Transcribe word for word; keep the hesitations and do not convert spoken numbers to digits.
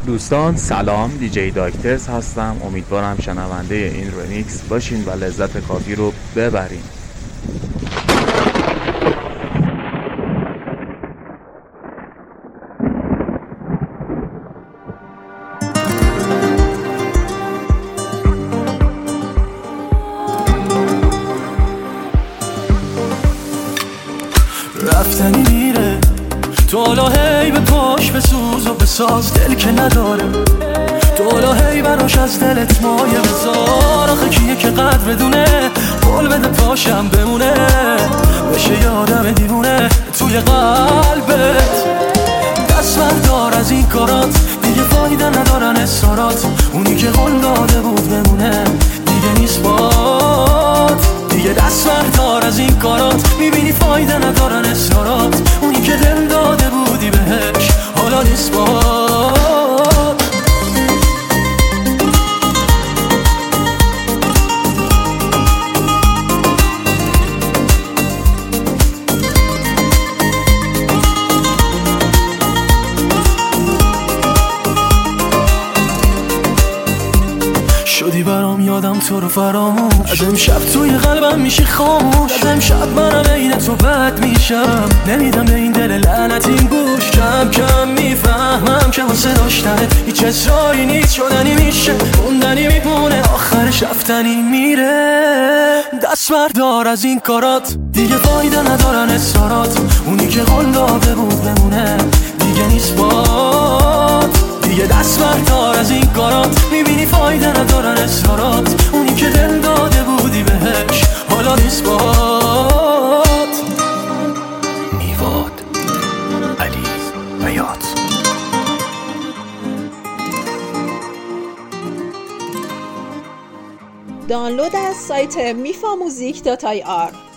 دوستان سلام، دیجی داکترز هستم. امیدوارم شنونده این رمیکس باشین و لذت کافی رو ببرین. رفتنی میره تو هی به پاش بسوز و بساز دل که نداره، تو هی براش از دلت مایه بذار. آخه کیه که قدر بدونه قول بده پاشم بمونه، بشه یادم دیوونه توی قلبت. دست بردار از این کارات، دیگه فایده ندارن اصرارات. اونی که قول داده بود بمونه دیگه نیست بات. دیگه دست بردار از این کارات، میبینی فایده ندارن اصرارات. اونی که دل داده بودی بهش حالا نیست بات. شدی برام یادم تو رو فراموش، از امشب توی قلبم میشی خاموش. از امشب منم عین تو بد میشم، نمیدم به این دل لعنتی گوش. کم کم میفهمم که واسه داشتنه هیچ اصراری نیست، شدنی میشه موندنی میمونه، آخرش رفتنی میره. دست بردار از این کارات، دیگه فایده ندارن اصرارات. اونی که قول داده بود بمونه دیگه نیست بات. دیگه دست بردار از این کارات، میبینی فایده ندارن اصرارات. اونی که دل داده بودی بهش حالا نیست بات. میواد علی بیات. دانلود از سایت میفا موزیک دات آی آر.